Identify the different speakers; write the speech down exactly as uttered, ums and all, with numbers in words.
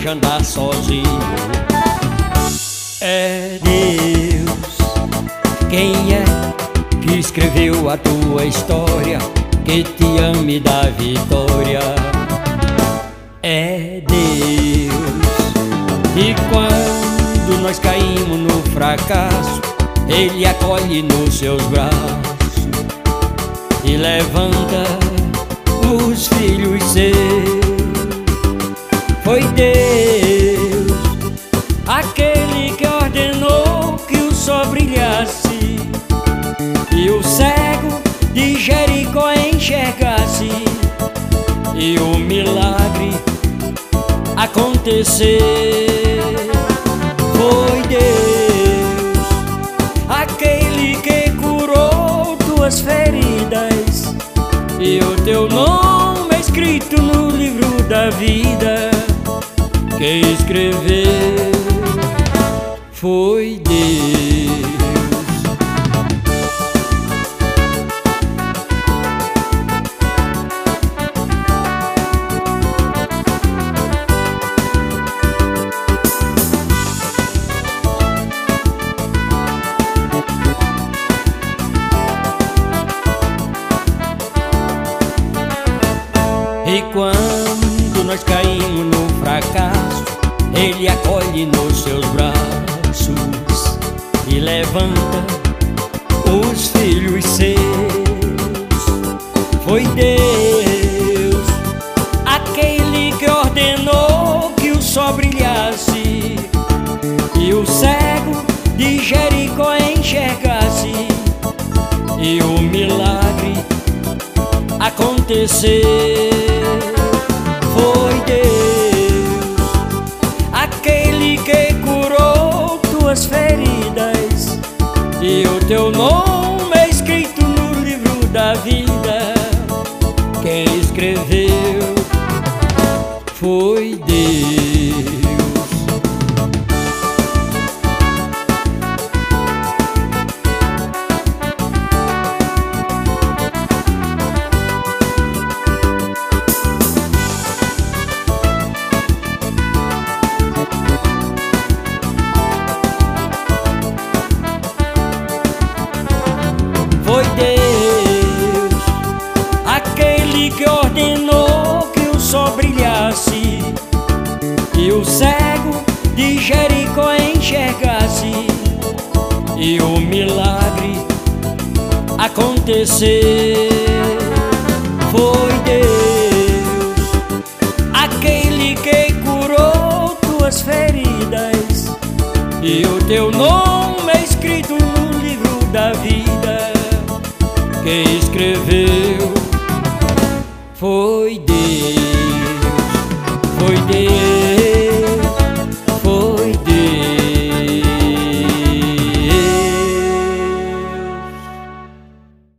Speaker 1: deseja andar sozinho. É Deus quem é que escreveu a tua história, que te ama e dá vitória. É Deus. E quando nós caímos no fracasso, Ele acolhe nos seus braços e levanta os filhos seus. Foi Deus aquele que ordenou que o sol brilhasse e o cego de Jericó enxergasse, e o milagre acontecer. Foi Deus aquele que curou tuas feridas, e o teu nome é escrito no livro da vida. Quem escreveu foi Deus. E quando nós caímos no fracasso, Ele acolhe nos seus braços e levanta os filhos seus. Foi Deus aquele que ordenou que o sol brilhasse e o cego de Jericó enxergasse, e o milagre acontecer. Foi Deus aquele que curou tuas feridas, e o teu nome é escrito no livro da vida. Quem escreveu foi Deus. Foi Deus aquele que ordenou que o sol brilhasse e o cego de Jericó enxergasse, e o milagre acontecer. Foi Deus aquele que curou tuas feridas, e o teu nome é escrito no livro da vida. Quem escreveu